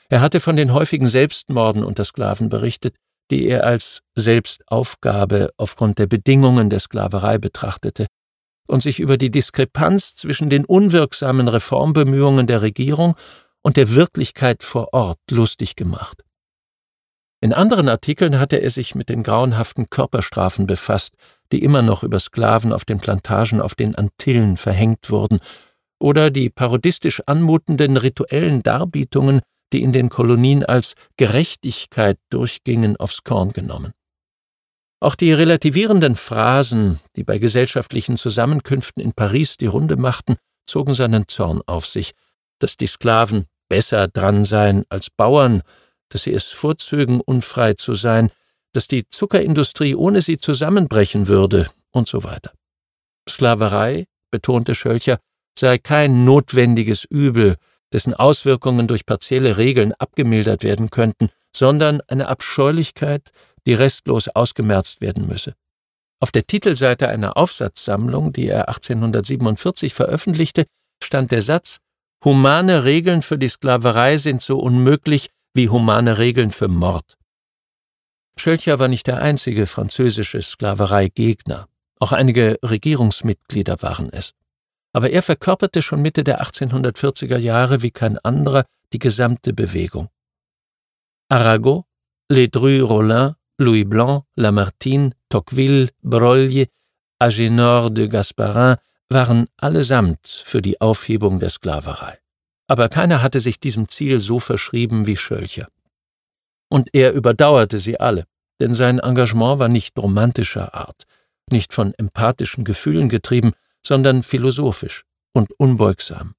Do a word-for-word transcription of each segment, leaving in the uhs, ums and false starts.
Er hatte von den häufigen Selbstmorden unter Sklaven berichtet, die er als Selbstaufgabe aufgrund der Bedingungen der Sklaverei betrachtete, und sich über die Diskrepanz zwischen den unwirksamen Reformbemühungen der Regierung und der Wirklichkeit vor Ort lustig gemacht. In anderen Artikeln hatte er sich mit den grauenhaften Körperstrafen befasst, die immer noch über Sklaven auf den Plantagen auf den Antillen verhängt wurden, oder die parodistisch anmutenden rituellen Darbietungen, die in den Kolonien als Gerechtigkeit durchgingen, aufs Korn genommen. Auch die relativierenden Phrasen, die bei gesellschaftlichen Zusammenkünften in Paris die Runde machten, zogen seinen Zorn auf sich, dass die Sklaven besser dran seien als Bauern, dass sie es vorzögen, unfrei zu sein, dass die Zuckerindustrie ohne sie zusammenbrechen würde und so weiter. Sklaverei, betonte Schölcher, sei kein notwendiges Übel, dessen Auswirkungen durch partielle Regeln abgemildert werden könnten, sondern eine Abscheulichkeit, die restlos ausgemerzt werden müsse. Auf der Titelseite einer Aufsatzsammlung, die er achtzehnhundertsiebenundvierzig veröffentlichte, stand der Satz: »Humane Regeln für die Sklaverei sind so unmöglich wie humane Regeln für Mord.« Schölcher war nicht der einzige französische Sklavereigegner. Auch einige Regierungsmitglieder waren es. Aber er verkörperte schon Mitte der achtzehnhundertvierziger Jahre wie kein anderer die gesamte Bewegung. Arago, Ledru-Rollin, Louis Blanc, Lamartine, Tocqueville, Broglie, Agénor de Gasparin waren allesamt für die Aufhebung der Sklaverei. Aber keiner hatte sich diesem Ziel so verschrieben wie Schölcher. Und er überdauerte sie alle, denn sein Engagement war nicht romantischer Art, nicht von empathischen Gefühlen getrieben, sondern philosophisch und unbeugsam.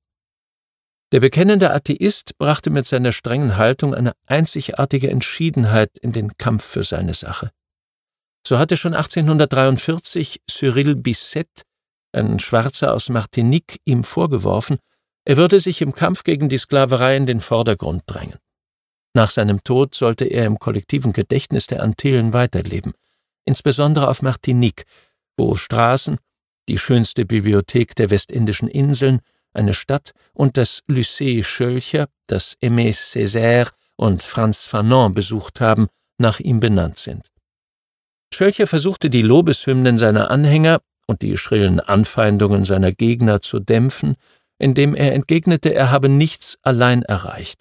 Der bekennende Atheist brachte mit seiner strengen Haltung eine einzigartige Entschiedenheit in den Kampf für seine Sache. So hatte schon achtzehnhundertdreiundvierzig Cyril Bisset, ein Schwarzer aus Martinique, ihm vorgeworfen, er würde sich im Kampf gegen die Sklaverei in den Vordergrund drängen. Nach seinem Tod sollte er im kollektiven Gedächtnis der Antillen weiterleben, insbesondere auf Martinique, wo Straßen, die schönste Bibliothek der westindischen Inseln, eine Stadt und das Lycée Schölcher, das Aimé Césaire und Frantz Fanon besucht haben, nach ihm benannt sind. Schölcher versuchte die Lobeshymnen seiner Anhänger und die schrillen Anfeindungen seiner Gegner zu dämpfen, indem er entgegnete, er habe nichts allein erreicht.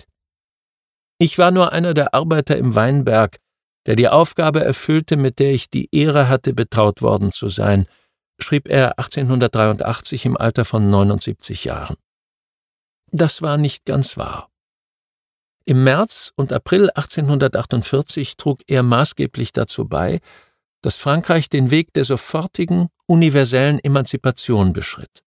»Ich war nur einer der Arbeiter im Weinberg, der die Aufgabe erfüllte, mit der ich die Ehre hatte, betraut worden zu sein«, schrieb er achtzehnhundertdreiundachtzig im Alter von neunundsiebzig Jahren. Das war nicht ganz wahr. Im März und April achtzehnhundertachtundvierzig trug er maßgeblich dazu bei, dass Frankreich den Weg der sofortigen, universellen Emanzipation beschritt.